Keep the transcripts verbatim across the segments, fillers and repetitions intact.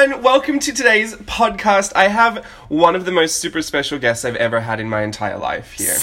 everyone, welcome to today's podcast. I have one of the most super special guests I've ever had in my entire life here.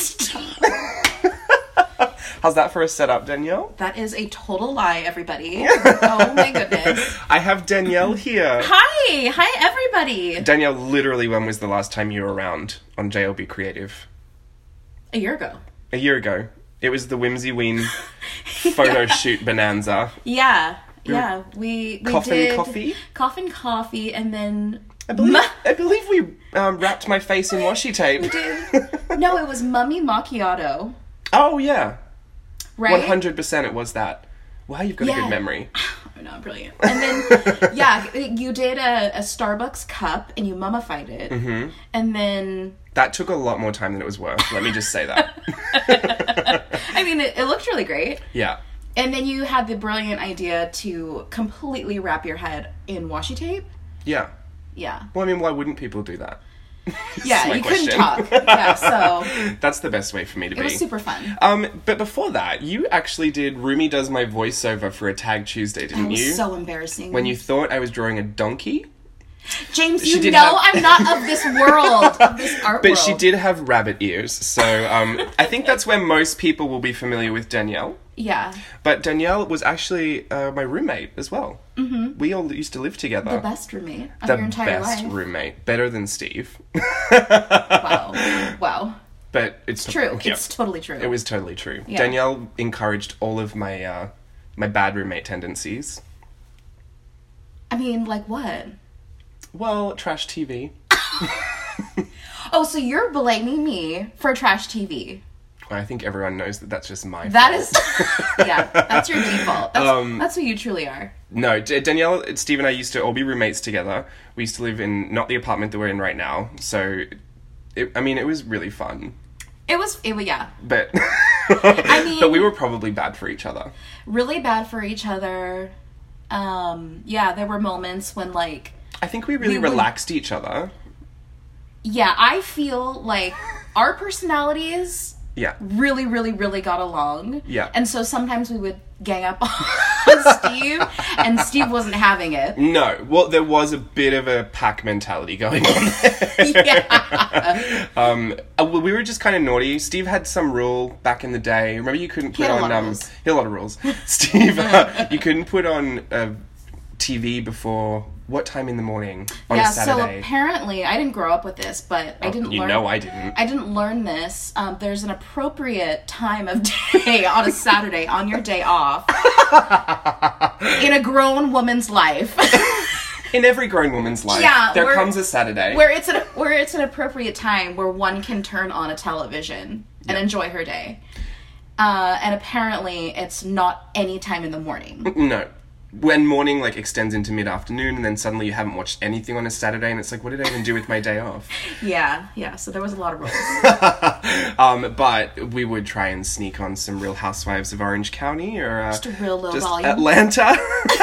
How's that for a setup, Danielle? That is a total lie, everybody. Oh my goodness. I have Danielle here. Hi! Hi, everybody! Danielle, literally, when was the last time you were around on J L B Creative? A year ago. A year ago. It was the Whimsy Ween photo shoot bonanza. Yeah, yeah. We, we Coffin did Coffee? Coffin Coffee, and then... I believe, I believe we um, wrapped my face in washi tape. We did. No, it was Mummy Macchiato. Oh, yeah. Right? one hundred percent it was that. Wow, you've got Yeah. a good memory. Oh, no, brilliant. And then, yeah, you did a, a Starbucks cup, and you mummified it. Mm-hmm. And then... That took a lot more time than it was worth. Let me just say that. I mean, it, it looked really great. Yeah. And then you had the brilliant idea to completely wrap your head in washi tape. Yeah. Yeah. Well, I mean, why wouldn't people do that? Yeah, my you question. couldn't talk. Yeah, so That's the best way for me to it be. was super fun. Um, but before that, you actually did Rumi Does My Voiceover for a Tag Tuesday, didn't That was you? so embarrassing. When you thought I was drawing a donkey. James, She you did know have- I'm not of this world, of this art But world. she did have rabbit ears, so um, I think that's where most people will be familiar with Danielle. Yeah. But Danielle was actually uh, my roommate as well. Mm-hmm. We all used to live together. The best roommate of The your entire best life. roommate. Better than Steve. Wow. Wow. But it's True. yeah, It's totally true. it was totally true. Yeah. Danielle encouraged all of my uh, my bad roommate tendencies. I mean, like what? Well, trash T V. Oh, so you're blaming me for trash T V. I think everyone knows that that's just my That fault. is... yeah, that's your default. That's, Um, that's who you truly are. No, D- Danielle, Steve and I used to all be roommates together. We used to live in not the apartment that we're in right now. So, it, I mean, it was really fun. It was... It was, yeah. But, I mean... but we were probably bad for each other. Really bad for each other. Um, yeah, there were moments when, like... I think we really We would- relaxed each other. Yeah, I feel like our personalities Yeah. really, really, really got along. Yeah. And so sometimes we would gang up on Steve, and Steve wasn't having it. No. Well, there was a bit of a pack mentality going on there. Yeah. Um, uh, well, we were just kind of naughty. Steve had some rule back in the day. Remember, you couldn't He put had a on lot of um, rules. he had a lot of rules. Steve, uh, you couldn't put on uh, T V before what time in the morning on Yeah, a so Saturday? apparently, I didn't grow up with this, but I didn't you learn... know I didn't. I didn't learn this. Um, there's an appropriate time of day on a Saturday, on your day off, in a grown woman's life. In every grown woman's life, Yeah, there we're- comes a Saturday. where it's an where it's an appropriate time where one can turn on a television and Yeah. enjoy her day. Uh, and apparently, it's not any time in the morning. No. When morning, like, extends into mid-afternoon, and then suddenly you haven't watched anything on a Saturday, and it's like, what did I even do with my day off? Yeah, yeah. So there was a lot of rules. um, but we would try and sneak on some Real Housewives of Orange County, or uh, Just a real low just volume. Atlanta.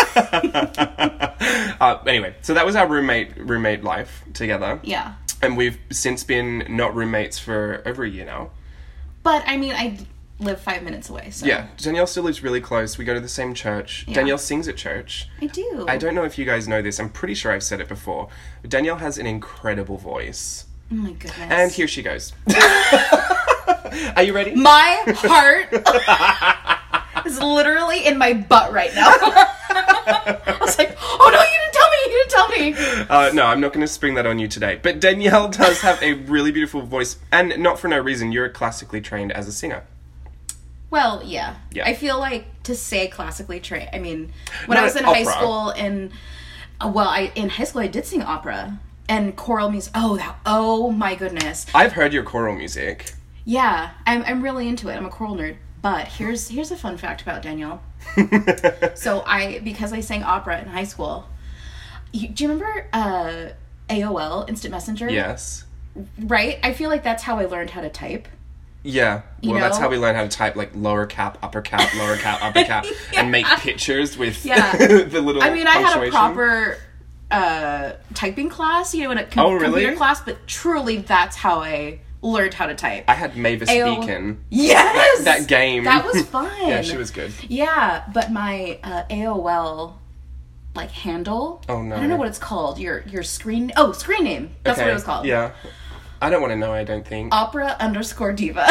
uh, anyway, so that was our roommate roommate life together, Yeah, and we've since been not roommates for over a year now. but I mean, I live five minutes away. So Yeah, Danielle still lives really close. We go to the same church. Yeah. Danielle sings at church. I do. I don't know if you guys know this. I'm pretty sure I've said it before. Danielle has an incredible voice. Oh my goodness. And here she goes. Are you ready? My heart is literally in my butt right now. I was like, oh no, you didn't tell me, you didn't tell me. Uh, no, I'm not going to spring that on you today. But Danielle does have a really beautiful voice. And not for no reason, you're classically trained as a singer. Well, yeah. Yeah. I feel like to say classically trained, I mean, when No, I was in high opera. school and, uh, well, I in high school I did sing opera and choral music. Oh, that, oh my goodness. I've heard your choral music. Yeah, I'm, I'm really into it. I'm a choral nerd. But here's here's a fun fact about Danielle. So I, because I sang opera in high school, you, do you remember uh, A O L, Instant Messenger? Yes. Right? I feel like that's how I learned how to type. Yeah. You Well, that's know? how we learn how to type, like, lower cap, upper cap, lower cap, upper cap, Yeah. and make pictures with Yeah. the little I mean, I had a punctuation. proper uh, typing class, you know, in a com- Oh, really? computer class, but truly that's how I learned how to type. I had Mavis A O- Beacon. Yes! That, that game. That was fun. Yeah, she was good. Yeah, but my uh, A O L like handle. Oh, no. I don't know what it's called. Your your screen. Oh, screen name. That's okay. what it was called. Yeah. I don't want to know. I don't think. Opera underscore diva.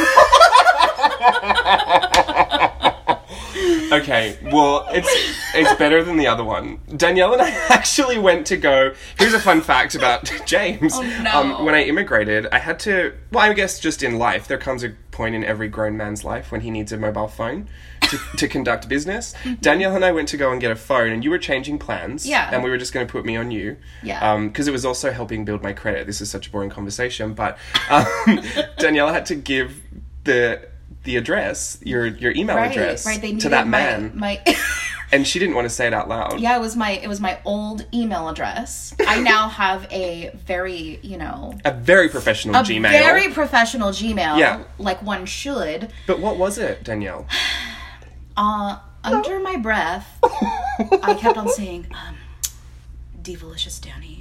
Okay, well, it's it's better than the other one. Danielle and I actually went to go... Here's a fun fact about James. Oh, no. Um, when I immigrated, I had to... Well, I guess just in life, there comes a point in every grown man's life when he needs a mobile phone to, to conduct business. Mm-hmm. Danielle and I went to go and get a phone, and you were changing plans. Yeah. And we were just going to put me on you. Yeah. Because um, it was also helping build my credit. This is such a boring conversation, but um, Danielle had to give the... the address, your your email right, address right. They to that my, man. My and she didn't want to say it out loud. Yeah, it was my it was my old email address. I now have a very, you know, a very professional a Gmail. very professional Gmail. Yeah. Like one should. But what was it, Danielle? Uh under my breath, I kept on saying, um, Divalicious Danny.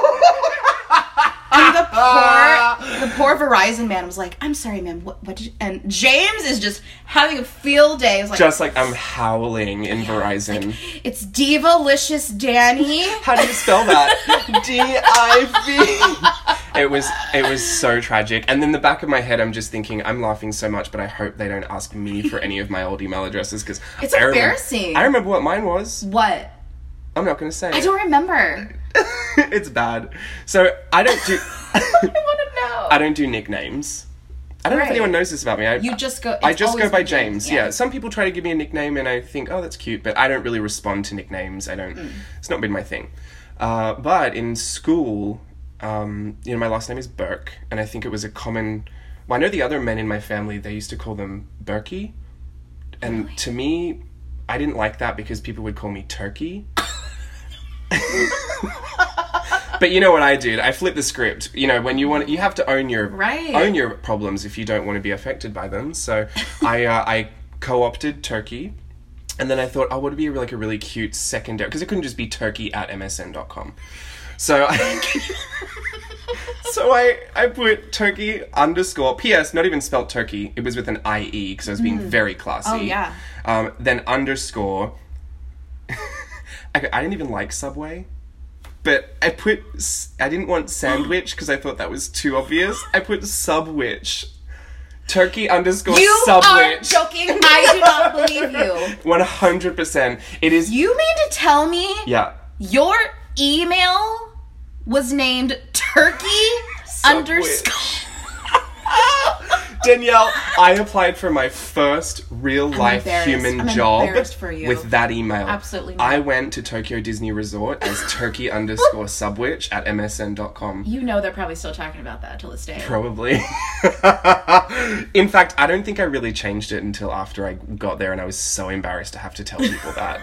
And the poor, the poor Verizon man was like, "I'm sorry, ma'am. What? What did?" You? And James is just having a field day. It was like, just like I'm howling in Verizon. Like, it's Divalicious Danny. How do you spell that? D I V. It was it was so tragic. And in the back of my head, I'm just thinking, I'm laughing so much, but I hope they don't ask me for any of my old email addresses because it's I embarrassing. Remember, I remember what mine was. What? I'm not going to say. I it. don't remember. It's bad. So I don't do. I want to know. I don't do nicknames. I don't right. know if anyone knows this about me. I, you just go. I just go by James. James. Yeah. yeah. Some people try to give me a nickname, and I think, oh, that's cute, but I don't really respond to nicknames. I don't. Mm. It's not been my thing. Uh, but in school, um, you know, my last name is Burke, and I think it was a common. Well, I know the other men in my family, they used to call them Berkey, and really? To me, I didn't like that because people would call me Turkey. But you know what I did? I flipped the script. You know, when you want, you have to own your right. own your problems if you don't want to be affected by them. So I uh, I co-opted Turkey, and then I thought, oh, would it be like a really cute secondary? Because it couldn't just be Turkey at M S N dot com. So I so I I put Turkey underscore P S not even spelt Turkey. It was with an I E because I was being mm. very classy. Oh yeah. Um, then underscore. I, I didn't even like Subway. But I put, I didn't want sandwich because I thought that was too obvious. I put subwich. Turkey underscore you subwich. You are joking. I do not believe you. one hundred percent. It is. You mean to tell me? Yeah. Your email was named Turkey underscore. Danielle, I applied for my first real-life human I'm job for you. with that email. Absolutely not. I went to Tokyo Disney Resort as turkey underscore subwich at M S N dot com. You know they're probably still talking about that till this day. Probably. In fact, I don't think I really changed it until after I got there and I was so embarrassed to have to tell people that.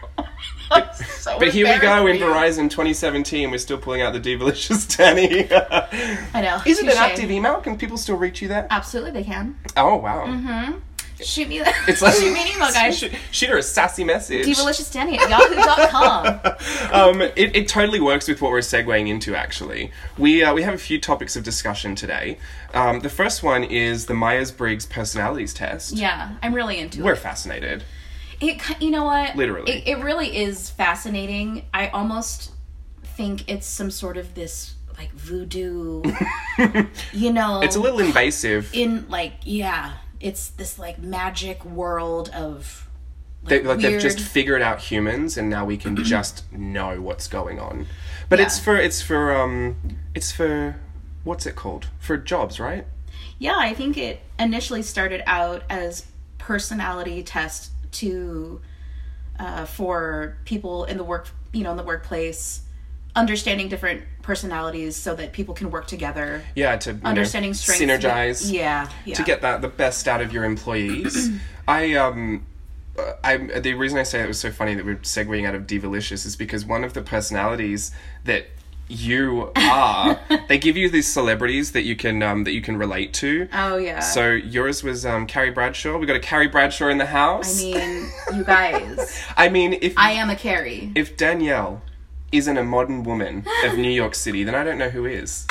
So but here we go in you. Verizon twenty seventeen. We're still pulling out the Divalicious Danny. I know. Is it an Touché. active email? Can people still reach you there? Absolutely, they can. Oh wow. Mm-hmm. Shoot me that. It's like, shoot me an email, guys. Shoot, shoot her a sassy message. Divalicious Danny at yahoo dot com. um, it, it totally works with what we're segueing into, actually. We uh, we have a few topics of discussion today. Um, the first one is the Myers-Briggs personalities test. Yeah, I'm really into we're it. We're fascinated. It, you know what? Literally. It, it really is fascinating. I almost think it's some sort of this, like, voodoo, you know. It's a little invasive. In, like, yeah. It's this, like, magic world of, like, they, like weird... they've just figured out humans, and now we can just know what's going on. But yeah. it's for, it's for, um, it's for, what's it called? For jobs, right? Yeah, I think it initially started out as personality tests to uh, for people in the work, you know, in the workplace, understanding different personalities so that people can work together. Yeah, to understanding know, strengths, synergize. With, yeah, yeah, to get that the best out of your employees. I um, I the reason I say it was so funny that we're segueing out of Divalicious is because one of the personalities that you are, they give you these celebrities that you can um, that you can relate to. Oh yeah. So yours was um, Carrie Bradshaw. We got a Carrie Bradshaw in the house. I mean, you guys. I mean, if I am a Carrie. If Danielle isn't a modern woman of New York City, then I don't know who is.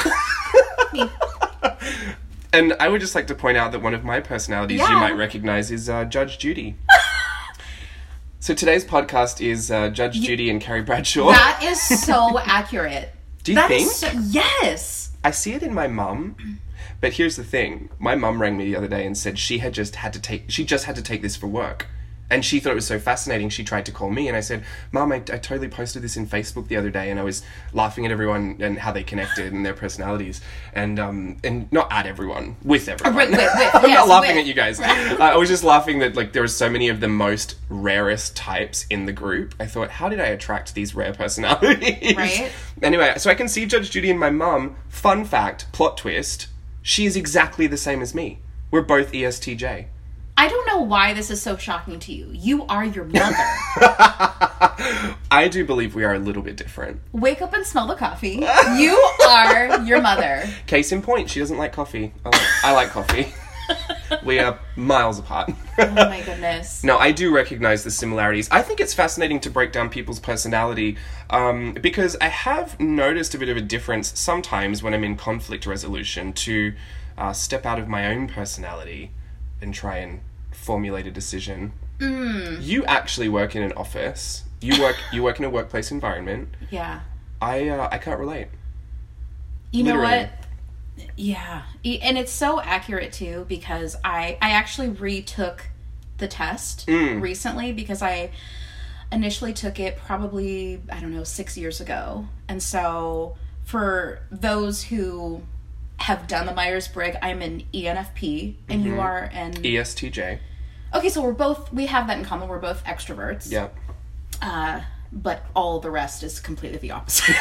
And I would just like to point out that one of my personalities yeah. you might recognize is uh, Judge Judy. So today's podcast is uh, Judge You- Judy and Carrie Bradshaw. That is so accurate. Do you That think? is so, yes. I see it in my mum. But here's the thing. My mum rang me the other day and said she had just had to take she just had to take this for work. And she thought it was so fascinating, she tried to call me, and I said, Mum, I, I totally posted this in Facebook the other day, and I was laughing at everyone and how they connected and their personalities. And um and not at everyone, with everyone. With- with- with, I'm yes, not laughing with. at you guys. uh, I was just laughing that like there were so many of the most rarest types in the group. I thought, how did I attract these rare personalities? Right. Anyway, so I can see Judge Judy and my mum. Fun fact, plot twist, she is exactly the same as me. We're both E S T J. I don't know why this is so shocking to you. You are your mother. I do believe we are a little bit different. Wake up and smell the coffee. You are your mother. Case in point, she doesn't like coffee. I like, I like coffee. We are miles apart. Oh my goodness. No, I do recognize the similarities. I think it's fascinating to break down people's personality um, because I have noticed a bit of a difference sometimes when I'm in conflict resolution to uh, step out of my own personality and try and formulate a decision. Mm. You actually work in an office. You work. You work in a workplace environment. Yeah. I uh, I can't relate. You know Literally. what? Yeah. E- And it's so accurate too because I I actually retook the test Mm. recently because I initially took it probably, I don't know, six years ago. And so for those who have done the Myers-Briggs, I'm an E N F P and you are an... E S T J. Okay, so we're both, we have that in common. We're both extroverts. Yeah. Uh, but all the rest is completely the opposite.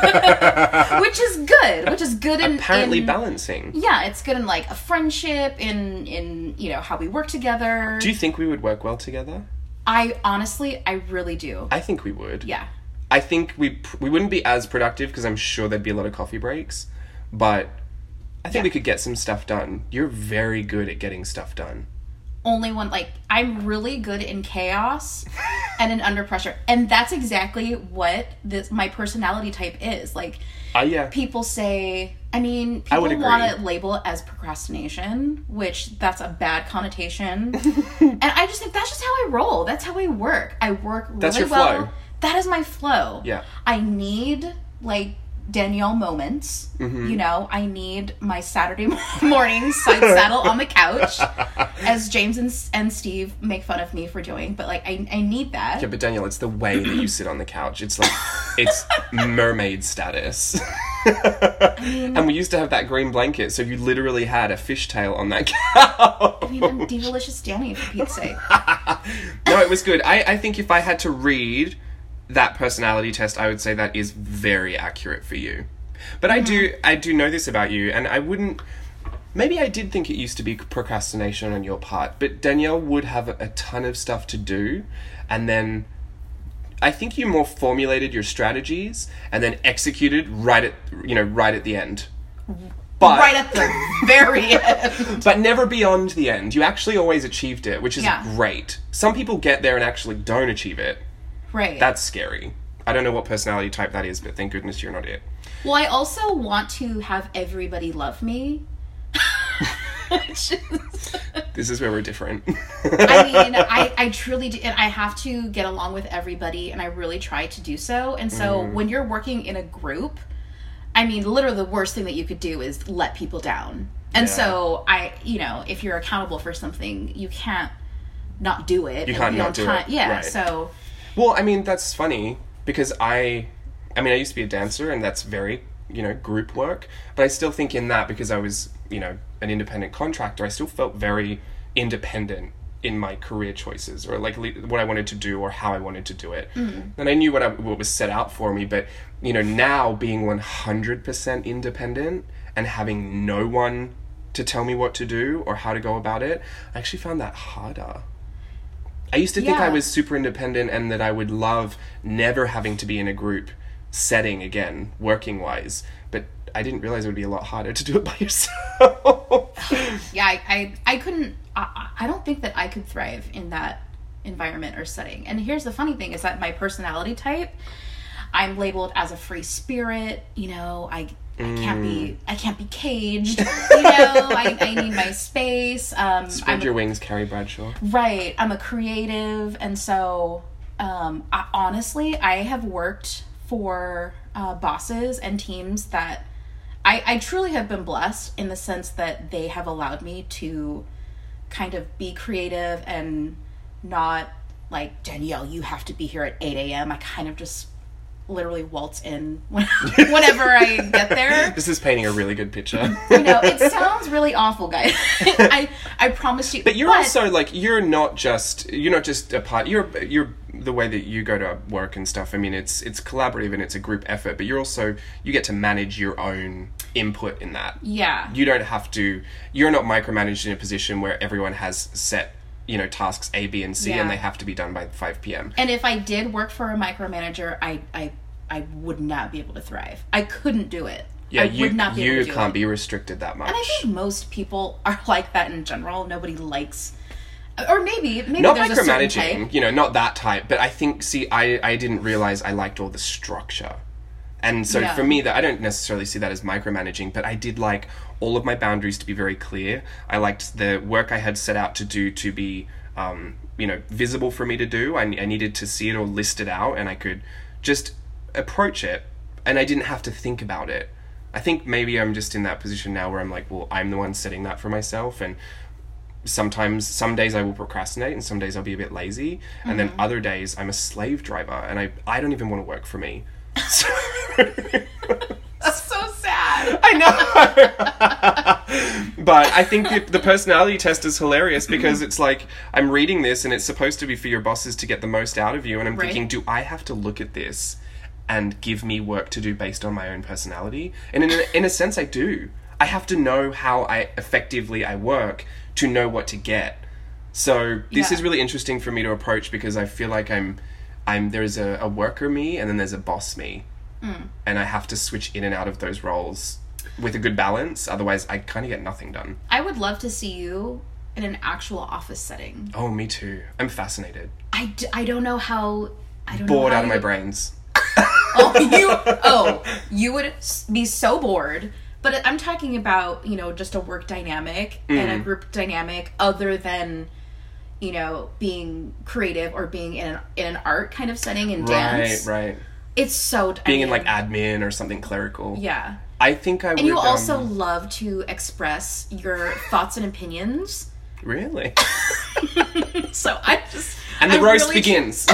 Which is good. Which is good in... Apparently in, balancing. Yeah, it's good in like a friendship, in, in, you know, how we work together. Do you think we would work well together? I honestly, I really do. I think we would. Yeah. I think we pr- we wouldn't be as productive because I'm sure there'd be a lot of coffee breaks, but I think Yeah. we could get some stuff done. You're very good at getting stuff done. Only one, like, I'm really good in chaos and in under pressure. And that's exactly what this my personality type is. Like, Ah, yeah. people say, I mean, I would people agree. want to label it as procrastination, which that's a bad connotation. And I just think that's just how I roll. That's how I work. I work really That's your well. flow. That is my flow. Yeah. I need, like, Danielle moments. Mm-hmm. You know, I need my Saturday morning side saddle on the couch, as James and, and Steve make fun of me for doing. But, like, I, I need that. Yeah, but Danielle, it's the way that you sit on the couch. It's like, it's mermaid status. And we used to have that green blanket, so you literally had a fishtail on that couch. I mean, I'm Divalicious Danny, for Pete's sake. No, it was good. I, I think if I had to read that personality test, I would say that is very accurate for you. But I do I do know this about you, and I wouldn't... Maybe I did think it used to be procrastination on your part, but Danielle would have a, a ton of stuff to do, and then I think you more formulated your strategies and then executed right at you know right at the end. But Right at the very end. but never beyond the end. You actually always achieved it, which is Yeah. great. Some people get there and actually don't achieve it. Right. That's scary. I don't know what personality type that is, but thank goodness you're not it. Well, I also want to have everybody love me. Which is... This is where we're different. I mean, I, I truly do, and I have to get along with everybody, and I really try to do so. And so Mm-hmm. when you're working in a group, I mean, literally the worst thing that you could do is let people down. And Yeah. so I, you know, if you're accountable for something, you can't not do it. You and can't be not on do time. it, Yeah, right. so Well, I mean, that's funny because I, I mean, I used to be a dancer and that's very, you know, group work. But I still think in that because I was, you know, an independent contractor, I still felt very independent in my career choices or like le- what I wanted to do or how I wanted to do it. Mm. And I knew what, I, what was set out for me. But, you know, now being one hundred percent independent and having no one to tell me what to do or how to go about it, I actually found that harder. I used to think Yeah. I was super independent and that I would love never having to be in a group setting again, working wise. But I didn't realize it would be a lot harder to do it by yourself. yeah, I, I, I couldn't, I, I don't think that I could thrive in that environment or setting. And here's the funny thing is that my personality type, I'm labeled as a free spirit. You know, I I can't be I can't be caged. You know, I, I need my space. Um, Spread I'm your a, wings, Carrie Bradshaw. right. I'm a creative, and so um, I, honestly, I have worked for uh, bosses and teams that I, I truly have been blessed in the sense that they have allowed me to kind of be creative and not like, Danielle, you have to be here at eight a.m. I kind of just literally waltz in whenever I get there. This is painting a really good picture. I know, it sounds really awful, guys. I I promise you. But you're but, also like, you're not just you're not just a part. You're you're the way that you go to work and stuff. I mean, it's it's collaborative and it's a group effort. But you're also you get to manage your own input in that. Yeah. You don't have to. You're not micromanaged in a position where everyone has set, you know, tasks A, B, and C, Yeah. and they have to be done by five p.m. And if I did work for a micromanager, I I I would not be able to thrive. I couldn't do it. Yeah, I you would not be you able to do can't it. be restricted that much. And I think most people are like that in general. Nobody likes, or maybe maybe Not there's a certain micromanaging, type. you know, not that type. But I think, see, I I didn't realize I liked all the structure. And so Yeah. for me, that I don't necessarily see that as micromanaging, but I did like all of my boundaries to be very clear. I liked the work I had set out to do to be, um, you know, visible for me to do. I, I needed to see it all listed out, and I could just approach it, and I didn't have to think about it. I think maybe I'm just in that position now where I'm like, well, I'm the one setting that for myself, and sometimes, some days I will procrastinate, and some days I'll be a bit lazy, and Mm-hmm. then other days I'm a slave driver, and I, I don't even want to work for me. So That's so sad. I know. But I think the, the personality test is hilarious because it's like, I'm reading this and it's supposed to be for your bosses to get the most out of you, and I'm Right. thinking, do I have to look at this and give me work to do based on my own personality? And in a, in a sense, I do. I have to know how I effectively I work to know what to get. So this Yeah. is really interesting for me to approach because I feel like I'm, I'm there's a, a worker me and then there's a boss me, Mm. and I have to switch in and out of those roles with a good balance. Otherwise, I kind of get nothing done. I would love to see you in an actual office setting. Oh, me too. I'm fascinated. I, d- I don't know how. I don't Bored know how out of my you- brains. Oh, you oh you would s- be so bored. But I'm talking about, you know, just a work dynamic and a group dynamic other than, you know, being creative or being in an, in an art kind of setting in dance. Right, right. It's so I Being in mean, like admin or something clerical. yeah. I think I would. And you also um, love to express your thoughts and opinions. really. So I just And the I roast really- begins.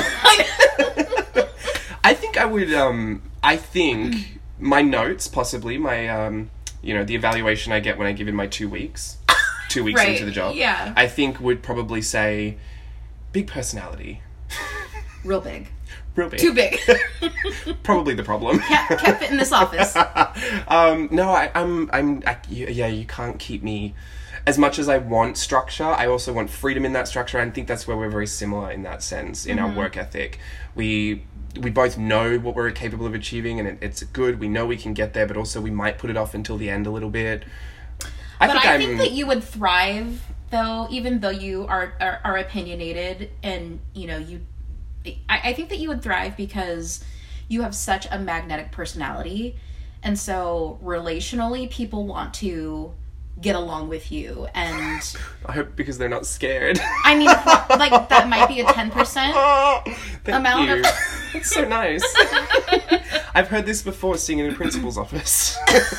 I think I would. Um, I think my notes, possibly my, um, you know, the evaluation I get when I give in my two weeks, two weeks Right, into the job. yeah. I think would probably say, big personality, Real big. real big. Too big. Probably the problem. can't, can't fit in this office. um, no, I, I'm, I'm, I, yeah, you can't keep me. As much as I want structure, I also want freedom in that structure. I think that's where we're very similar in that sense, in Mm-hmm. our work ethic. We we both know what we're capable of achieving, and it, it's good. We know we can get there, but also we might put it off until the end a little bit. I But think I I'm. think that you would thrive, though, even though you are, are, are opinionated and, you know, you... I, I think that you would thrive because you have such a magnetic personality. And so, relationally, people want to get along with you. And, I hope because they're not scared. I mean, like, that might be a ten percent. Thank Amount you. of- That's so nice. I've heard this before, seeing in the principal's office.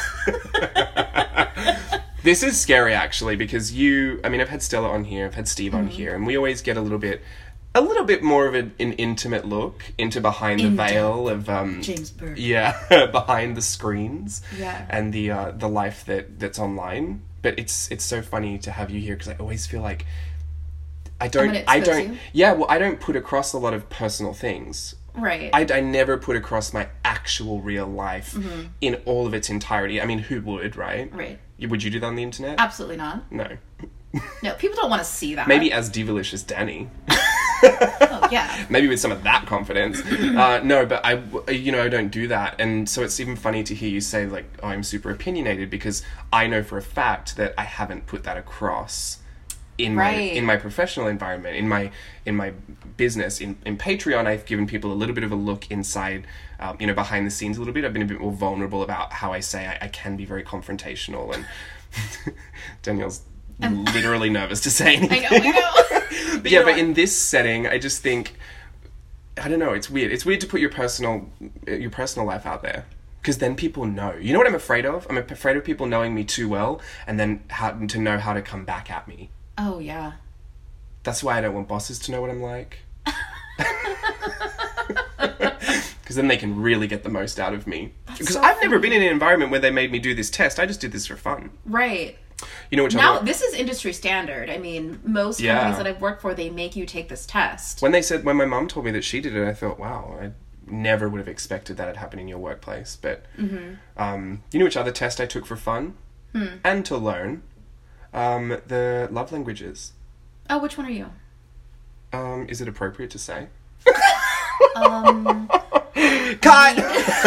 This is scary, actually, because you... I mean, I've had Stella on here, I've had Steve Mm-hmm. on here, and we always get a little bit... A little bit more of an, an intimate look into behind the In veil of... Um, James Burke. Yeah, behind the screens. Yeah. And the uh, the life that, that's online. But it's it's so funny to have you here, because I always feel like... I don't... gonna I expose don't... you? Yeah, well, I don't put across a lot of personal things. Right. I, I never put across my actual real life Mm-hmm. in all of its entirety. I mean, who would, right? right. You- Would you do that on the internet? Absolutely not. No. No, people don't want to see that. Maybe as devilish as Danny. Oh, yeah. Maybe with some of that confidence. Uh, no, but I, you know, I don't do that. And so it's even funny to hear you say, like, oh, I'm super opinionated, because I know for a fact that I haven't put that across in Right. my in my professional environment, in my in my business, in, in Patreon, I've given people a little bit of a look inside, um, you know, behind the scenes a little bit. I've been a bit more vulnerable about how I say I, I can be very confrontational, and Danielle's Um, literally nervous to say anything. I know, I know. But yeah, but in this setting, I just think, I don't know, it's weird. It's weird to put your personal your personal life out there. Because then people know. You know what I'm afraid of? I'm afraid of people knowing me too well and then how to know how to come back at me. Oh, yeah. That's why I don't want bosses to know what I'm like. Because then they can really get the most out of me. Because so I've never funny. been in an environment where they made me do this test. I just did this for fun. Right. You know which Now, other... this is industry standard. I mean, most Yeah. companies that I've worked for, they make you take this test. When they said, when my mum told me that she did it, I thought, wow, I never would have expected that had happened in your workplace. But, Mm-hmm. um, you know which other test I took for fun? Hmm. And to learn? Um, the love languages. Oh, which one are you? Um, is it appropriate to say? Um, Cut!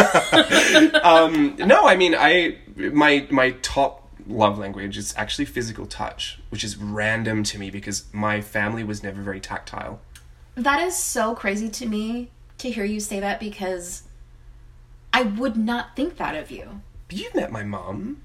um, no, I mean, I, my, my top love language is actually physical touch, which is random to me because my family was never very tactile. that is so crazy to me to hear you say that because I would not think that of you. But you've met my mum.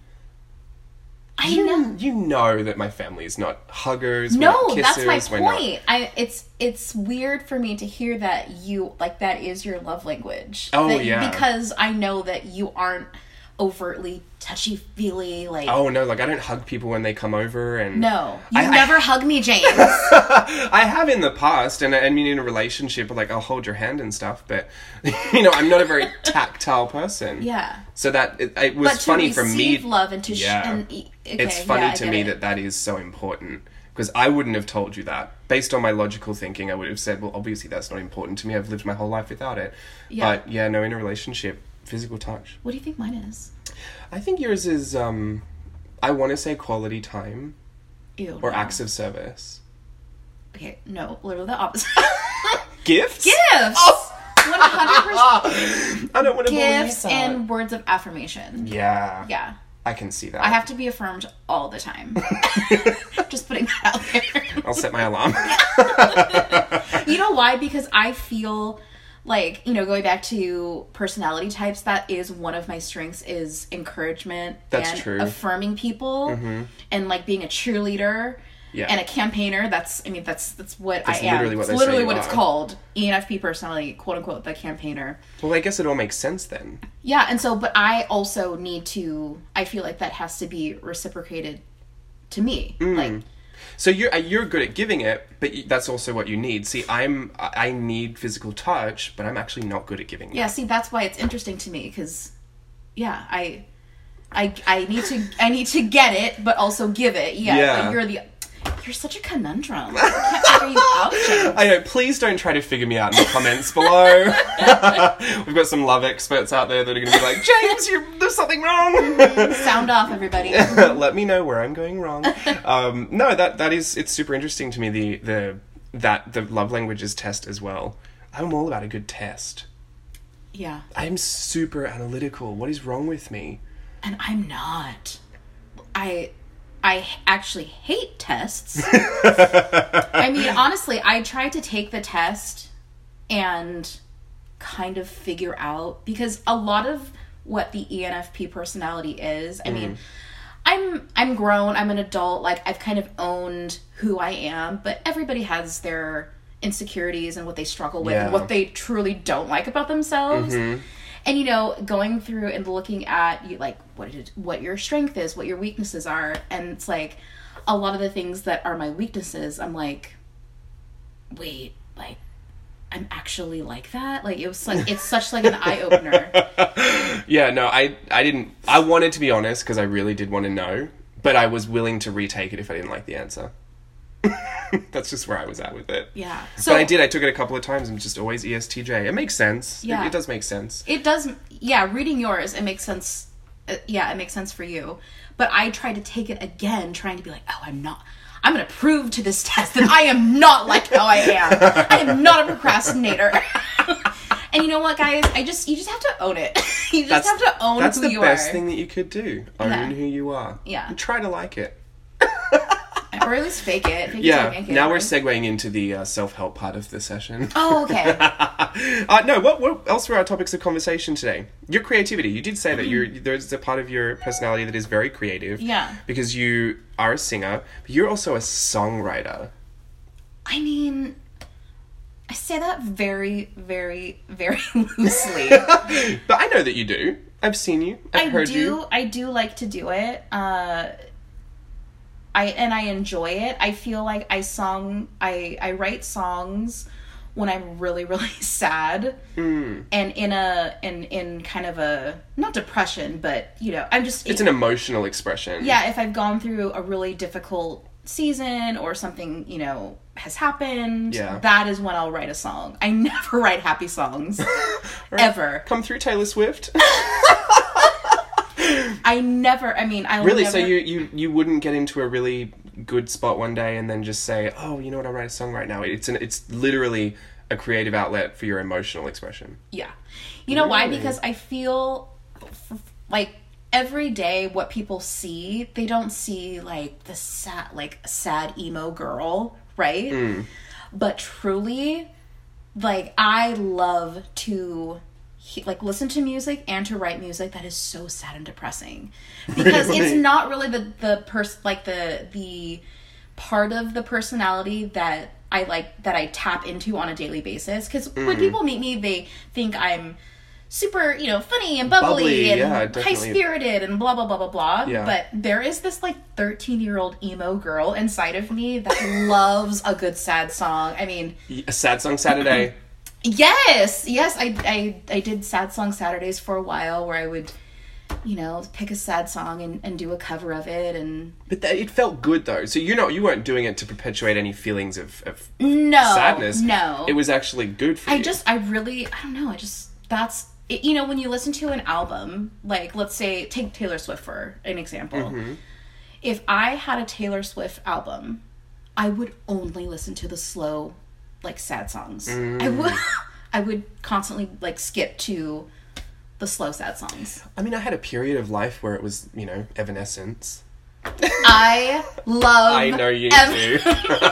I you know. You know that my family is not huggers. No, we're not that's my kissers, we're not- point. I it's it's weird for me to hear that you like that is your love language. Oh, That- yeah. Because I know that you aren't overtly touchy feely like. Oh no, like I don't hug people when they come over, and No, you I- I- never hug me, James. I have in the past, and I mean in a relationship, like I'll hold your hand and stuff, but you know I'm not a very tactile person. Yeah. So that it, it was But to funny for me. receive love and to sh- Yeah. and e- okay, It's funny yeah, I to get me it. that that is so important because I wouldn't have told you that. Based on my logical thinking, I would have said, well, obviously that's not important to me. I've lived my whole life without it. Yeah. But yeah, no, in a relationship, physical touch. What do you think mine is? I think yours is, um, I want to say quality time Ew. or no. acts of service. Okay, no, literally the opposite. Gifts? Gifts. Oh! One hundred percent. I don't want to Gifts believe that. and words of affirmation. Yeah. Yeah. I can see that. I have to be affirmed all the time. Just putting that out there. I'll set my alarm. You know why? Because I feel like, you know, going back to personality types, that is one of my strengths is encouragement That's and true. affirming people Mhm. and like being a cheerleader Yeah. and a campaigner. That's, I mean, that's that's what That's I am. literally what it's they say literally you what it's are. called. E N F P personality, quote unquote, the campaigner. Well, I guess it all makes sense then. Yeah, and so, but I also need to, I feel like that has to be reciprocated to me. Mm. Like, So you're uh, you're good at giving it, but you, that's also what you need. See, I'm I I need physical touch, but I'm actually not good at giving it. yeah, see, that's why it's interesting to me, because, yeah, I, I, I need to, I need to get it, but also give it. Yeah, Yeah. like you're the, you're such a conundrum. I can't figure you out, James. I know. Please don't try to figure me out in the comments below. We've got some love experts out there that are going to be like, James, you're, there's something wrong. Sound off, everybody. Let me know where I'm going wrong. Um, no, that that is it's super interesting to me. The the that the love languages test as well. I'm all about a good test. Yeah, I'm super analytical. What is wrong with me? and I'm not. I, I actually hate tests. I mean, honestly, I tried to take the test and kind of figure out, because a lot of what the E N F P personality is, I mean, I'm I'm grown, I'm an adult, like I've kind of owned who I am, but everybody has their insecurities and what they struggle with, Yeah. and what they truly don't like about themselves. And you know, going through and looking at you, like what it, what your strength is, what your weaknesses are, and it's like a lot of the things that are my weaknesses, I'm like, wait, like I'm actually like that. Like it was like it's such like an eye opener. Yeah, no, I I didn't. I wanted to be honest because I really did want to know, but I was willing to retake it if I didn't like the answer. That's just where I was at with it. Yeah. So But I did. I took it a couple of times. I'm just always E S T J. It makes sense. It- Yeah. It, does make sense. It does. Yeah, reading yours, it makes sense. Uh, yeah, it makes sense for you. But I tried to take it again, trying to be like, oh, I'm not. I'm going to prove to this test that I am not like how I am. I am not a procrastinator. And you know what, guys? I just you just have to own it. You just have to own That's who the you best are. thing that you could do. Own Yeah. who you are. Yeah. And try to like it. I Or at least fake it. Fake it Yeah, till you make it, now we're right? segueing into the uh, self-help part of the session. Oh, okay. uh, no, what, what else were our topics of conversation today? Your creativity. You did say that you're, there's a part of your personality that is very creative. Yeah. Because you are a singer, but you're also a songwriter. I mean, I say that very, very, very loosely. But I know that you do. I've seen you. I've I heard do. you. I do like to do it. Uh, I and I enjoy it. I feel like I song. I I write songs when I'm really really sad, Mm. and in a in in kind of a not depression, but you know, I'm just It's an emotional expression. yeah. If I've gone through a really difficult season or something, you know, has happened, Yeah. that is when I'll write a song. I never write happy songs. Right. Ever. Come through, Taylor Swift. I never, I mean, I Really? never... So you, you, you wouldn't get into a really good spot one day and then just say, oh, you know what, I'll write a song right now. It's an, it's literally a creative outlet for your emotional expression. Yeah. You know why? Really? Because I feel f- like every day what people see, they don't see like the sad, like sad emo girl, right? Mm. But truly, like I love to he, like listen to music and to write music that is so sad and depressing, because Really? it's not really the the person like the the part of the personality that I like that I tap into on a daily basis. Because Mm. when people meet me, they think I'm super, you know, funny and bubbly, Bubbly, and yeah, definitely. high spirited and blah blah blah blah blah. Yeah. But there is this like thirteen year old emo girl inside of me that loves a good sad song. I mean, A sad song Saturday. yes, yes, I I I did sad song Saturdays for a while where I would, you know, pick a sad song and, and do a cover of it. And But that, it felt good though. So you know, you weren't doing it to perpetuate any feelings of, of no sadness. no It was actually good for I you. just I really I don't know I just that's it, you know, when you listen to an album, like let's say take Taylor Swift for an example. Mm-hmm. If I had a Taylor Swift album, I would only listen to the slow, like sad songs. Mm. I would I would constantly like skip to the slow sad songs. I mean, I had a period of life where it was, you know, Evanescence. I love I know you Ev-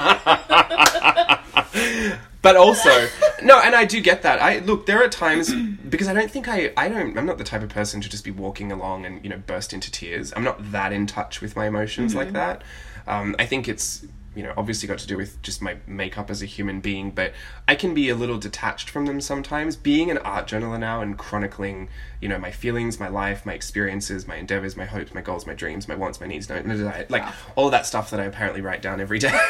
do. But also, no, and I do get that. I look, there are times because I don't think I, I don't, I'm not the type of person to just be walking along and, you know, burst into tears. I'm not that in touch with my emotions like that. Um, I think it's, you know, obviously got to do with just my makeup as a human being, but I can be a little detached from them sometimes. Being an art journaler now and chronicling, you know, my feelings, my life, my experiences, my endeavors, my hopes, my goals, my dreams, my wants, my needs, no, no, no, no, like all of that stuff that I apparently write down every day.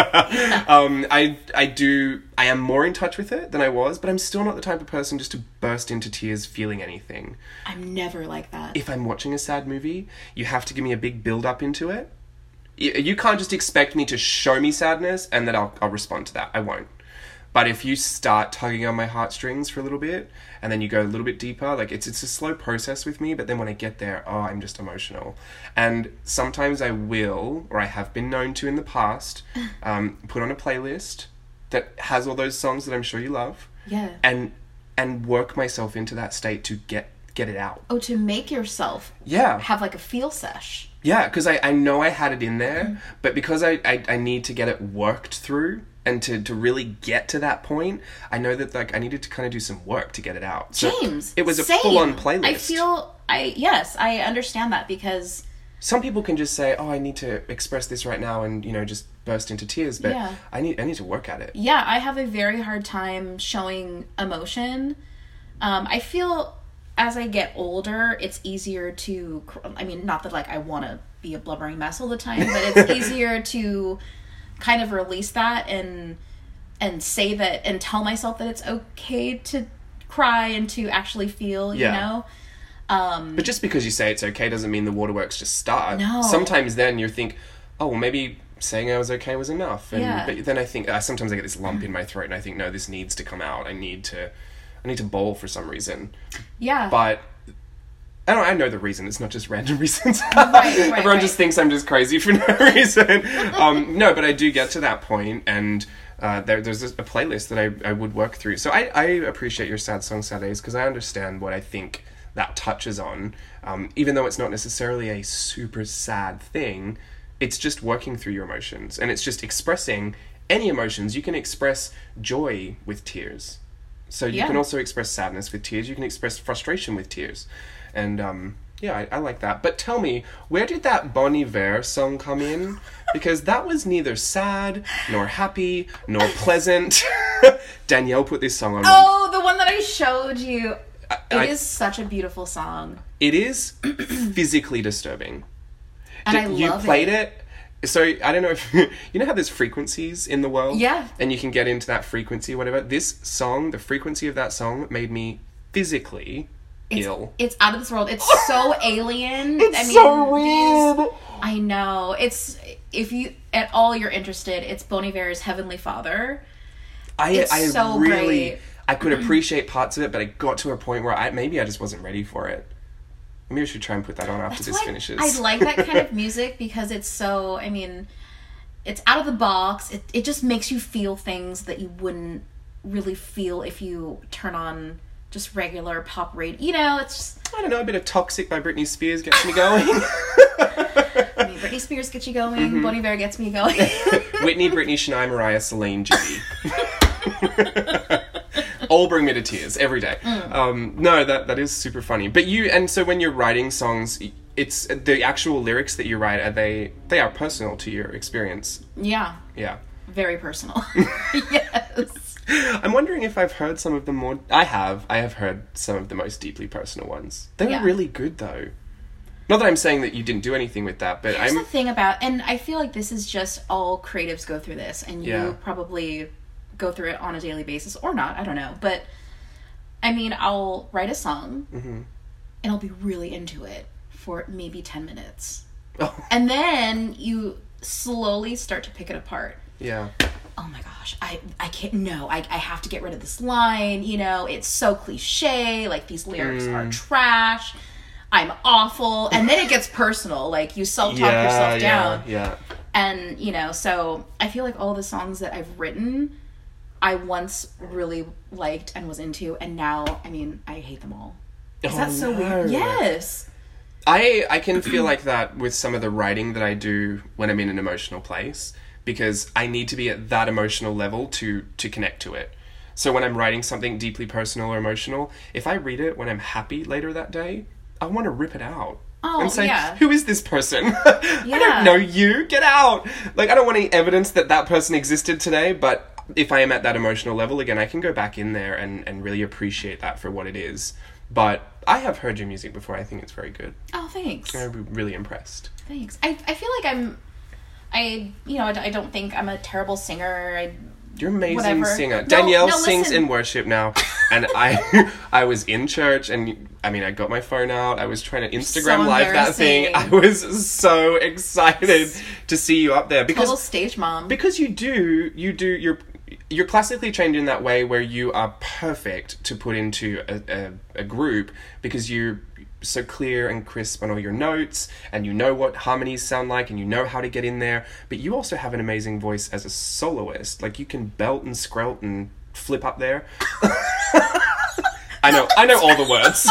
um, I, I do, I am more in touch with it than I was, but I'm still not the type of person just to burst into tears feeling anything. I'm never like that. If I'm watching a sad movie, you have to give me a big build up into it. You you can't just expect me to show me sadness and then I'll, I'll respond to that. I won't. But if you start tugging on my heartstrings for a little bit and then you go a little bit deeper, like it's it's a slow process with me, but then when I get there, oh, I'm just emotional. And sometimes I will, or I have been known to in the past, um, put on a playlist that has all those songs that I'm sure you love Yeah. and and work myself into that state to get get it out. Oh, to make yourself Yeah. have like a feel sesh. Yeah, because I, I know I had it in there, but because I, I, I need to get it worked through and to, to really get to that point, I know that like I needed to kind of do some work to get it out. So James, it was a same. full-on playlist. I feel I yes, I understand that because Some people can just say, "Oh, I need to express this right now," and you know, just burst into tears. But Yeah. I need I need to work at it. yeah, I have a very hard time showing emotion. Um, I feel as I get older, it's easier to, cr- I mean, not that like I want to be a blubbering mess all the time, but it's easier to kind of release that and and say that and tell myself that it's okay to cry and to actually feel, you Yeah. know? Um, But just because you say it's okay doesn't mean the waterworks just start. No. Sometimes then you think, "Oh, well, maybe saying I was okay was enough." And Yeah. but then I think uh, sometimes I get this lump in my throat and I think, "No, this needs to come out. I need to I need to bowl for some reason." yeah. But I don't I know the reason. It's not just random reasons. Right, right, Everyone right. just thinks I'm just crazy for no reason. um, no, but I do get to that point and uh, there, there's a playlist that I, I would work through. So I, I appreciate your Sad Song Saturdays because I understand what I think that touches on. Um, even though it's not necessarily a super sad thing, it's just working through your emotions, and it's just expressing any emotions. You can express joy with tears. So you Yeah. can also express sadness with tears. You can express frustration with tears. And, um, yeah, I, I like that. But tell me, where did that Bon Iver song come in? Because that was neither sad, nor happy, nor pleasant. Danielle put this song on. Oh, the one that I showed you. It I- is such a beautiful song. It is physically disturbing. And Did- I you love played it. it. So I don't know if you know how there's frequencies in the world. Yeah. And you can get into that frequency, whatever. This song, the frequency of that song, made me physically It's, ill. it's out of this world. It's so alien. It's I mean, so weird. these- I know. It's if you at all you're interested, it's Bon Iver's Heavenly Father. I It's I so really great. I could appreciate parts of it, but I got to a point where I maybe I just wasn't ready for it. Maybe I should try and put that on after That's this why finishes. I like that kind of music because it's so. I mean, it's out of the box. It it just makes you feel things that you wouldn't really feel if you turn on just regular pop radio. You know, it's just. I don't know, a bit of Toxic by Britney Spears gets me going. I mean, Britney Spears gets you going. Mm-hmm. Bon Iver gets me going. Whitney, Britney, Shania, Mariah, Celine, Judy. All bring me to tears every day. Mm. Um, no, that that is super funny. But you, and so when you're writing songs, it's the actual lyrics that you write. Are they they are personal to your experience? Yeah, Yeah. very personal. Yes. I'm wondering if I've heard some of the more. I have. I have heard some of the most deeply personal ones. They were Yeah. really good, though. Not that I'm saying that you didn't do anything with that, but Here's I'm. the thing about, and I feel like this is just all creatives go through this, and you Yeah. probably go through it on a daily basis or not. I don't know, but I mean, I'll write a song, Mhm. and I'll be really into it for maybe ten minutes, Oh, and then you slowly start to pick it apart. yeah. Oh my gosh, I I can't, no, I, I have to get rid of this line, you know, it's so cliche, like these lyrics Mm. are trash, I'm awful, and then it gets personal, like you self-talk Yeah, yourself yeah, down, yeah. and, you know, so I feel like all the songs that I've written, I once really liked and was into, and now, I mean, I hate them all. Is Oh, that so no. weird? Yes! I I can feel like that with some of the writing that I do when I'm in an emotional place, because I need to be at that emotional level to to connect to it. So when I'm writing something deeply personal or emotional, if I read it when I'm happy later that day, I want to rip it out. Oh, and say, yeah. who is this person? I Yeah. don't know you. Get out. Like, I don't want any evidence that that person existed today, but if I am at that emotional level, again, I can go back in there and, and really appreciate that for what it is. But I have heard your music before. I think it's very good. Oh, thanks. I'm really impressed. Thanks. I, I feel like I'm, I, you know, I, I don't think I'm a terrible singer. I, You're an amazing Whatever. singer. No, Danielle no, sings listen. in worship now, and I I was in church, and I mean, I got my phone out. I was trying to Instagram So live that thing. I embarrassing. was so excited to see you up there because total stage mom. because you do you do you're you're classically trained in that way where you are perfect to put into a, a, a group because you're so clear and crisp on all your notes and you know what harmonies sound like and you know how to get in there, but you also have an amazing voice as a soloist. Like, you can belt and skrelt and flip up there. I know I know all the words.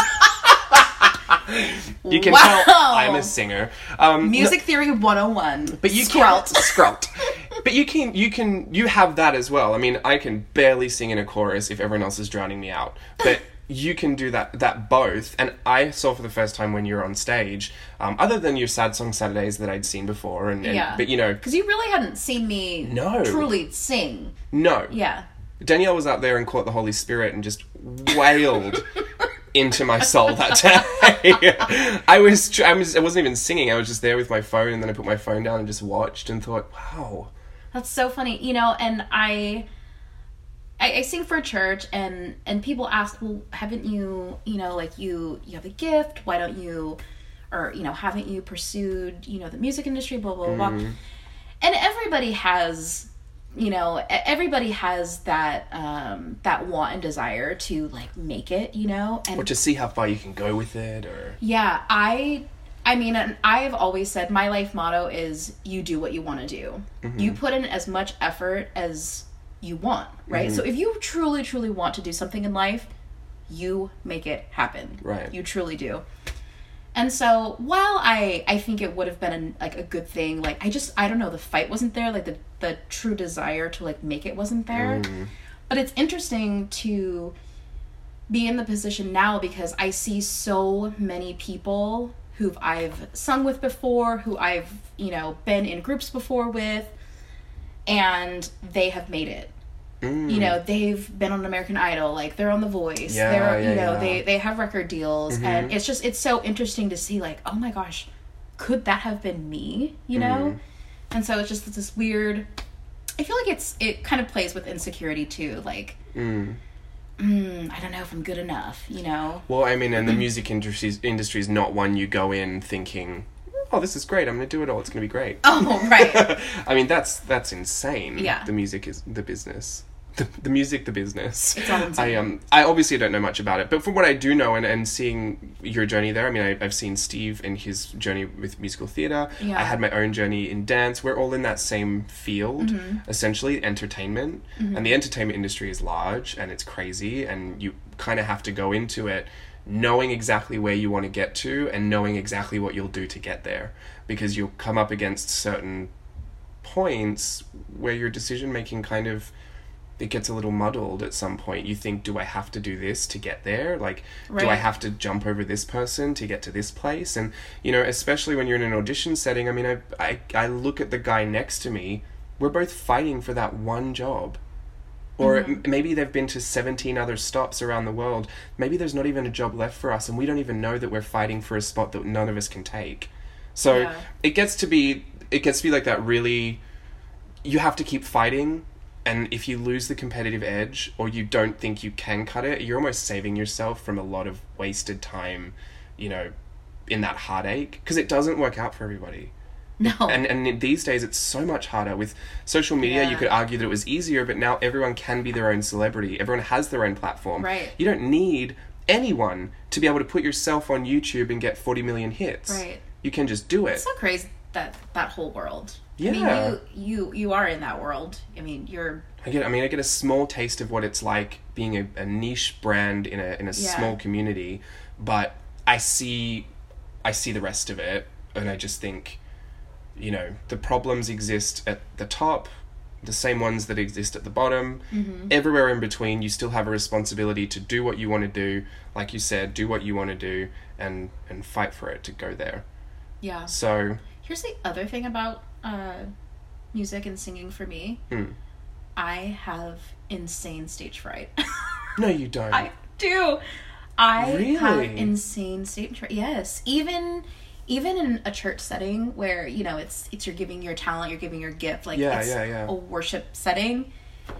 You can Wow. tell I'm a singer. Um, Music Theory one oh one. but you Skrelt. can Skrelt. But you can you can you have that as well. I mean, I can barely sing in a chorus if everyone else is drowning me out. But you can do that that both. And I saw for the first time when you're on stage, um, other than your Sad Song Saturdays that I'd seen before, and, and Yeah. but you know, Because you really hadn't seen me No. truly sing. no, Yeah. Danielle was up there and caught the Holy Spirit and just wailed into my soul that day. I was, tr- I was, I wasn't even singing. I was just there with my phone, and then I put my phone down and just watched and thought, wow. That's so funny. You know, and I, I I sing for church, and and people ask, well, haven't you, you know, like you you have a gift, why don't you, or you know, haven't you pursued, you know, the music industry, blah blah blah. Mm-hmm. And everybody has, you know, e- everybody has that um that want and desire to like make it, you know, and Or to see how far you can go with it, or yeah, I I mean, and I've always said my life motto is you do what you want to do. Mm-hmm. You put in as much effort as you want, right? Mm-hmm. So if you truly, truly want to do something in life, you make it happen. Right. You truly do. And so while I, I think it would have been a, like a good thing, like I just, I don't know, the fight wasn't there, like the, the true desire to like make it wasn't there. Mm. But it's interesting to be in the position now because I see so many people who I've sung with before, who I've, you know, been in groups before with, and they have made it. Mm. You know, they've been on American Idol, like they're on The Voice, yeah, they're, yeah, you know, yeah. they, they have record deals, mm-hmm. and it's just, it's so interesting to see, like, oh my gosh, could that have been me, you know? Mm. And so it's just it's this weird, I feel like it's, it kind of plays with insecurity too, like, mm. Mm, I don't know if I'm good enough, you know? Well, I mean, and the music industry industry is not one you go in thinking, oh, this is great, I'm going to do it all, it's going to be great. Oh, right. I mean, that's that's insane. Yeah. The music is the business. The, the music, the business. It's all insane. I, um, I obviously don't know much about it, but from what I do know and, and seeing your journey there, I mean, I, I've seen Steve and his journey with musical theatre. Yeah. I had my own journey in dance. We're all in that same field, mm-hmm. essentially, entertainment. Mm-hmm. And the entertainment industry is large and it's crazy, and you kind of have to go into it knowing exactly where you want to get to and knowing exactly what you'll do to get there, because you'll come up against certain points where your decision making kind of, it gets a little muddled at some point. You think, do I have to do this to get there? Like, right. do I have to jump over this person to get to this place? And, you know, especially when you're in an audition setting, I mean, I, I, I look at the guy next to me, we're both fighting for that one job. Or mm-hmm. m- maybe they've been to seventeen other stops around the world. Maybe there's not even a job left for us, and we don't even know that we're fighting for a spot that none of us can take. So yeah. it gets to be, it gets to be like that really, you have to keep fighting. And if you lose the competitive edge, or you don't think you can cut it, you're almost saving yourself from a lot of wasted time, you know, in that heartache. Because it doesn't work out for everybody. No. And and these days it's so much harder. With social media, yeah. you could argue that it was easier, but now everyone can be their own celebrity. Everyone has their own platform. Right. You don't need anyone to be able to put yourself on YouTube and get forty million hits. Right. You can just do it. It's so crazy, that, that whole world. Yeah. I mean, you, you, you are in that world. I mean, you're... I get. I mean, I get a small taste of what it's like being a, a niche brand in a in a yeah. small community, but I see, I see the rest of it, and I just think, you know, the problems exist at the top, the same ones that exist at the bottom. Mm-hmm. Everywhere in between, you still have a responsibility to do what you want to do. Like you said, do what you want to do, and and fight for it to go there. Yeah. So here's the other thing about uh, music and singing for me. Mm. I have insane stage fright. No, you don't. I do. I really? have insane stage fright. Yes. Even even in a church setting where, you know, it's it's you're giving your talent, you're giving your gift, like yeah, it's yeah, yeah. a worship setting,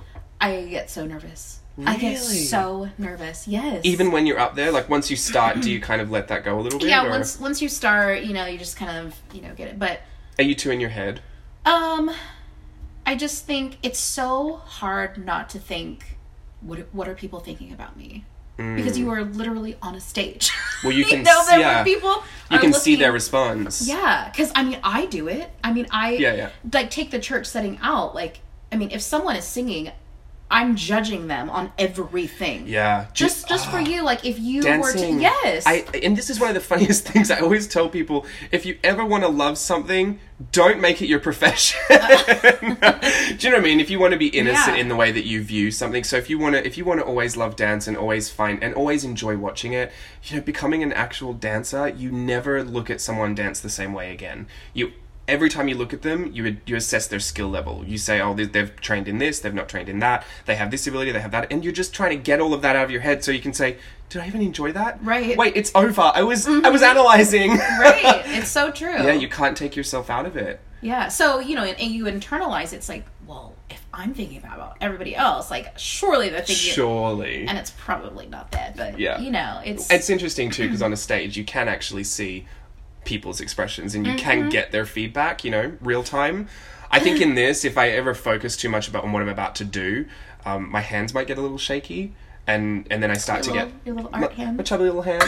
I get so nervous. Really? I get so nervous. Yes. Even when you're up there, like once you start, do you kind of let that go a little bit? Yeah, or? once once you start, you know, you just kind of, you know, get it. But are you two in your head? Um I just think it's so hard not to think, what what are people thinking about me? Mm. Because you are literally on a stage. Well, you can you know, see, yeah. people you can looking, see their response. Yeah, because I mean, I do it. I mean, I yeah, yeah. like take the church setting out. Like, I mean, if someone is singing, I'm judging them on everything. Yeah. Just just oh, for you, like if you dancing. were to yes. I and this is one of the funniest things I always tell people, if you ever want to love something, don't make it your profession. Do you know what I mean? If you want to be innocent yeah. in the way that you view something. So if you want to if you want to always love dance and always find and always enjoy watching it, you know, becoming an actual dancer, you never look at someone dance the same way again. You Every time you look at them, you you assess their skill level. You say, oh, they've trained in this, they've not trained in that, they have this ability, they have that, and you're just trying to get all of that out of your head so you can say, did I even enjoy that? Right. Wait, it's over. I was mm-hmm. I was analyzing. Right. It's so true. Yeah, you can't take yourself out of it. Yeah. So, you know, and, and you internalize it. It's like, well, if I'm thinking about everybody else, like, surely they're thinking... Surely. And it's probably not that, but, yeah. you know, it's... It's interesting, too, because on a stage, you can actually see people's expressions and you mm-hmm. can get their feedback, you know, real time. I think in this, if I ever focus too much about on what I'm about to do, um, my hands might get a little shaky, and and then I start your to little, get your little art my, hand. my chubby little hands.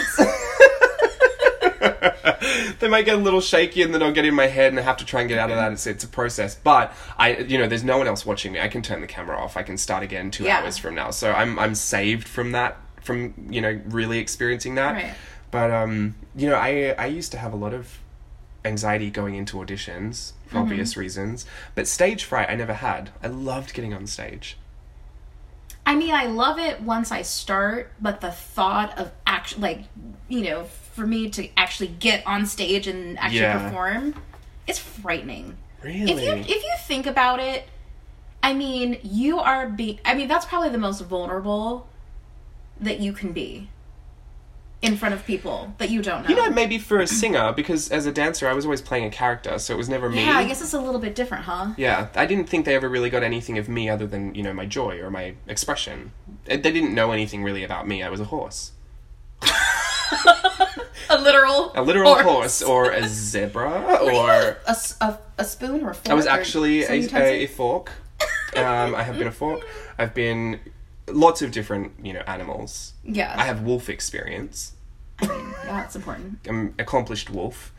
They might get a little shaky, and then I'll get in my head, and I have to try and get out of that. It's it's a process, but I, you know, there's no one else watching me. I can turn the camera off. I can start again two yeah. hours from now. So I'm I'm saved from that, from you know really experiencing that. Right. But, um, you know, I I used to have a lot of anxiety going into auditions for Mm-hmm. obvious reasons. But stage fright I never had. I loved getting on stage. I mean, I love it once I start, but the thought of actually, like, you know, for me to actually get on stage and actually Yeah. perform, it's frightening. Really? If you if you think about it, I mean, you are be. I mean, that's probably the most vulnerable that you can be in front of people that you don't know. You know, maybe for a singer, because as a dancer, I was always playing a character, so it was never me. Yeah, I guess it's a little bit different, huh? Yeah, I didn't think they ever really got anything of me other than, you know, my joy or my expression. They didn't know anything really about me. I was a horse. A literal A literal horse, or a zebra, or... a, s- a, a spoon or a fork. I was or actually some a, utensil? a, a fork. Um, I have been a fork. I've been lots of different, you know, animals. Yeah. I have wolf experience. I mean, yeah, it's important. I'm accomplished wolf.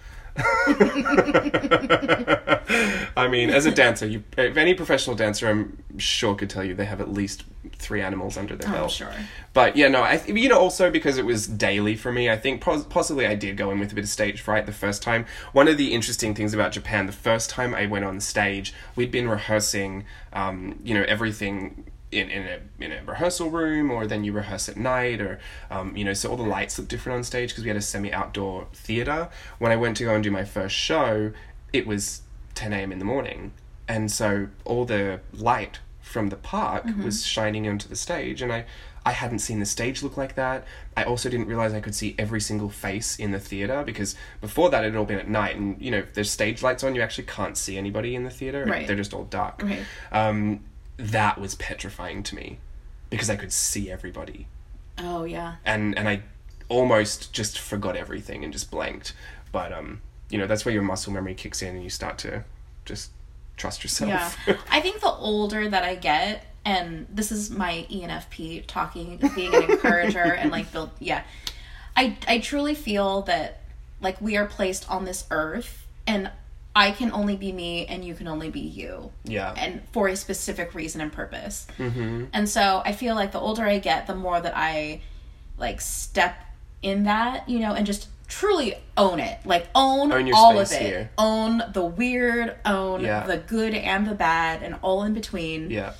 I mean, as a dancer, you, if any professional dancer, I'm sure could tell you they have at least three animals under their Oh, belt. sure. But yeah, no, I th- you know, also because it was daily for me, I think pos- possibly I did go in with a bit of stage fright the first time. One of the interesting things about Japan, the first time I went on stage, we'd been rehearsing, um, you know, everything in, in a in a rehearsal room, or then you rehearse at night, or um, you know, so all the lights look different on stage because we had a semi-outdoor theatre. When I went to go and do my first show, it was ten a.m. in the morning, and so all the light from the park Mm-hmm. was shining onto the stage, and I I hadn't seen the stage look like that. I also didn't realize I could see every single face in the theatre, because before that it had all been at night, and you know, if there's stage lights on, you actually can't see anybody in the theatre. Right. They're just all dark. Right. Um, that was petrifying to me because I could see everybody, Oh, yeah. and and I almost just forgot everything and just blanked. But um, you know, that's where your muscle memory kicks in and you start to just trust yourself. Yeah. I think the older that I get, and this is my E N F P talking, being an encourager and like build, yeah. I, I truly feel that like we are placed on this earth and I can only be me and you can only be you. Yeah. And for a specific reason and purpose. Mm-hmm. And so I feel like the older I get, the more that I like step in that, you know, and just truly own it. Like own, Own your all of space it. here. Own the weird, own Yeah. the good and the bad and all in between. Yeah.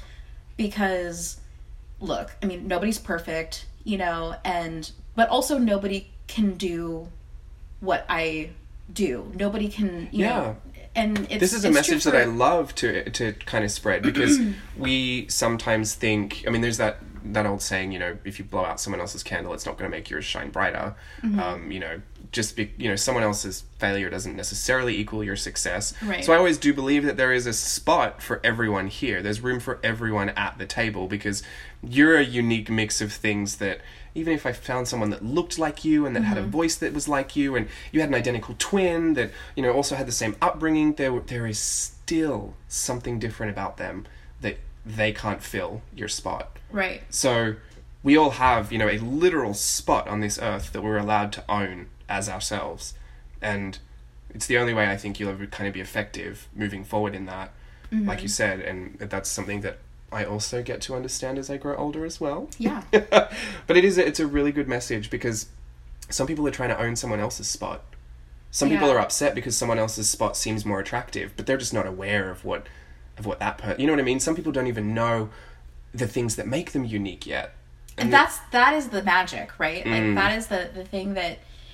Because look, I mean, nobody's perfect, you know, and but also nobody can do what I do. Nobody can, you Yeah. know, and it's This is a it's message true that I for- love to to kind of spread, because we sometimes think, I mean, there's that that old saying, you know, if you blow out someone else's candle, it's not going to make yours shine brighter. Mm-hmm. Um, you know, just be, you know, someone else's failure doesn't necessarily equal your success. Right. So I always do believe that there is a spot for everyone here. There's room for everyone at the table, because you're a unique mix of things that, even if I found someone that looked like you and that had a voice that was like you, and you had an identical twin that, you know, also had the same upbringing, there there is still something different about them that they can't fill your spot. Right. So we all have, you know, a literal spot on this earth that we're allowed to own as ourselves. And it's the only way I think you'll ever kind of be effective moving forward in that, like you said, and that's something that I also get to understand as I grow older as well. Yeah. But it is a, it's a really good message, because some people are trying to own someone else's spot. Some people Yeah. are upset because someone else's spot seems more attractive, but they're just not aware of what of what that per- you know what I mean? Some people don't even know the things that make them unique yet. And that's that is the magic, right? Like Mm. that is the the thing that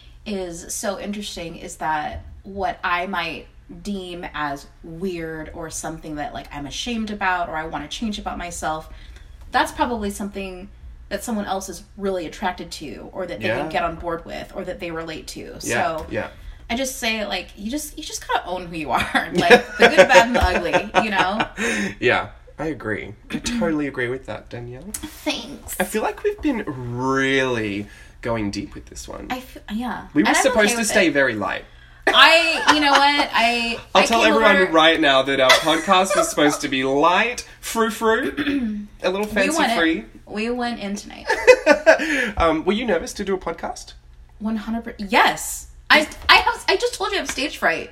is so interesting, is that what I might deem as weird or something that like I'm ashamed about or I want to change about myself, that's probably something that someone else is really attracted to, or that they Yeah. can get on board with, or that they relate to. Yeah, So yeah. I just say, like, you just you just gotta own who you are, like the good, bad, and the ugly, you know. Yeah, I agree. I totally agree with that, Danielle. Thanks. I feel like we've been really going deep with this one. I feel, yeah. We were And I'm supposed okay to with stay it. very light. I, you know what, I. I'll I tell came everyone over- right now that our podcast was supposed to be light, frou-frou, a little we went fancy-free. in, we went in tonight. Um, were you nervous to do a podcast? One hundred percent. Yes, I. I have. I just told you I have stage fright.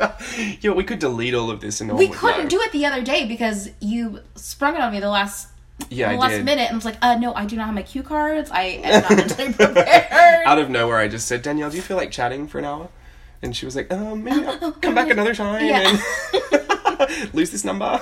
Yeah, we could delete all of this and no We one would couldn't know. do it the other day because you sprung it on me the last Yeah, the I last did. minute, and I was like, uh, no, I do not have my cue cards. I am not mentally prepared. Out of nowhere, I just said, Danielle, do you feel like chatting for an hour? And she was like, um, maybe I'll come back another time Yeah. and lose this number.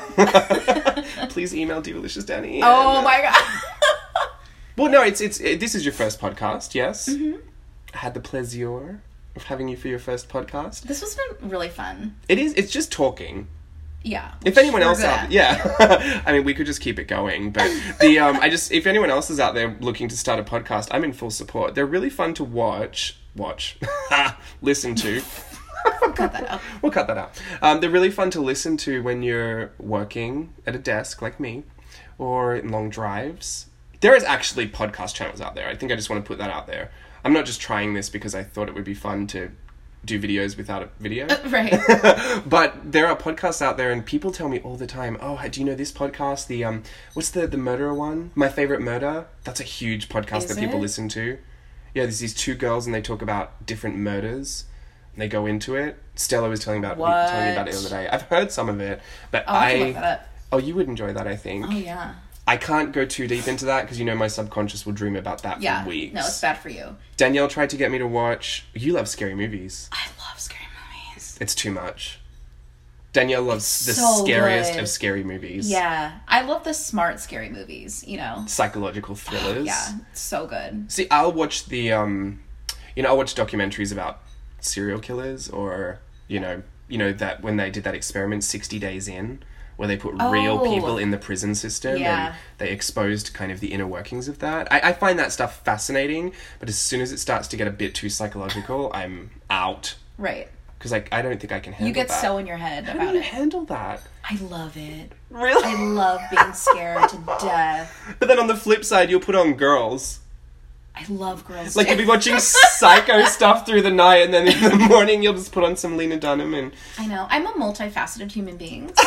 Please email Divalicious Danny. Oh And, uh, my god. Well, no, it's it's it, this is your first podcast, yes? Mm-hmm. I had the pleasure of having you for your first podcast. This has been really fun. It is. It's just talking. Yeah. If anyone We're else good out, at. yeah, I mean, we could just keep it going. But the um, I just if anyone else is out there looking to start a podcast, I'm in full support. They're really fun to watch, watch, listen to. Cut that out. We'll cut that out. Um, they're really fun to listen to when you're working at a desk like me, or in long drives. There is actually podcast channels out there. I think I just want to put that out there. I'm not just trying this because I thought it would be fun to do videos without a video. Right. But there are podcasts out there, and people tell me all the time, oh, do you know this podcast? The um, what's the, the murderer one? My Favorite Murder? That's a huge podcast Is that people it? listen to. Yeah, there's these two girls, and they talk about different murders. And they go into it. Stella was telling about What? telling me about it the other day. I've heard some of it, but Oh, I I... can look that up. Oh, you would enjoy that, I think. Oh yeah. I can't go too deep into that because you know my subconscious will dream about that Yeah. for weeks. No, it's bad for you. Danielle tried to get me to watch... You love scary movies. I love scary movies. It's too much. Danielle loves the so scariest good. of scary movies. Yeah. I love the smart scary movies, you know. Psychological thrillers. Yeah. It's so good. See, I'll watch the, um... You know, I'll watch documentaries about serial killers or, you know, you know that when they did that experiment sixty days in, where they put real Oh. people in the prison system Yeah. and they exposed kind of the inner workings of that. I, I find that stuff fascinating, but as soon as it starts to get a bit too psychological, I'm out. Right. Because like, I don't think I can handle You get that. so in your head How do about you it. handle that? I love it. Really? I love being scared to death. But then on the flip side, you'll put on Girls. I love girls. Like too. you'll be watching psycho stuff through the night, and then in the morning you'll just put on some Lena Dunham and... I know. I'm a multifaceted human being, so...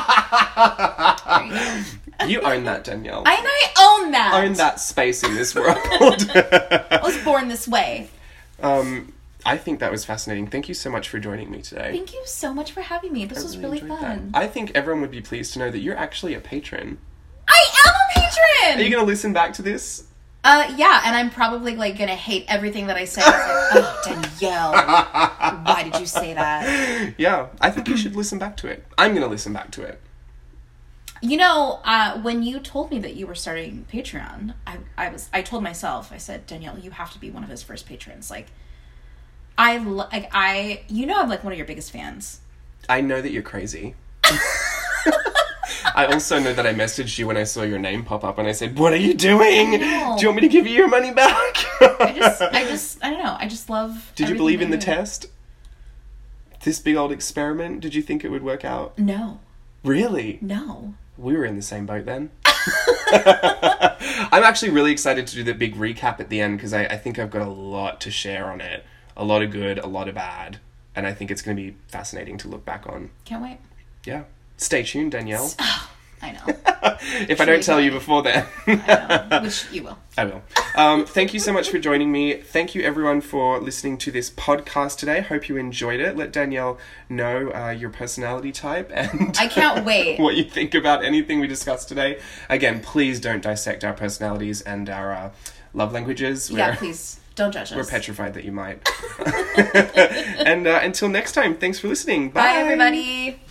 there you go. You own that, Danielle. And I own that. Own that space in this world. I was born this way. um, I think that was fascinating. Thank you so much for joining me today. Thank you so much for having me. This I was really enjoyed fun. that. I think everyone would be pleased to know that you're actually a patron. I am a patron! Are you going to listen back to this? Uh, yeah, and I'm probably, like, gonna hate everything that I say. It's like, oh, Danielle, why did you say that? Yeah, I think you should listen back to it. I'm going to listen back to it. You know, uh, when you told me that you were starting Patreon, I, I was, I told myself, I said, Danielle, you have to be one of his first patrons. Like, I, lo- like, I, you know I'm, like, one of your biggest fans. I know that you're crazy. I also know that I messaged you when I saw your name pop up and I said, what are you doing? Do know. you want me to give you your money back? I just, I just, I don't know, I just love Did you everything believe in the that you do. test? This big old experiment? Did you think it would work out? No, Really? no. We were in the same boat then. I'm actually really excited to do the big recap at the end because I, I think I've got a lot to share on it. A lot of good, a lot of bad. And I think it's going to be fascinating to look back on. Can't wait. Yeah. Stay tuned, Danielle. I know. If I don't tell you before then. I know. Which you will. I will. Um, thank you so much for joining me. Thank you everyone for listening to this podcast today. Hope you enjoyed it. Let Danielle know uh, your personality type and I can't wait. what you think about anything we discussed today. Again, please don't dissect our personalities and our uh, love languages. Yeah, We're- please. Don't judge us. We're petrified that you might. And uh, until next time, thanks for listening. Bye, everybody.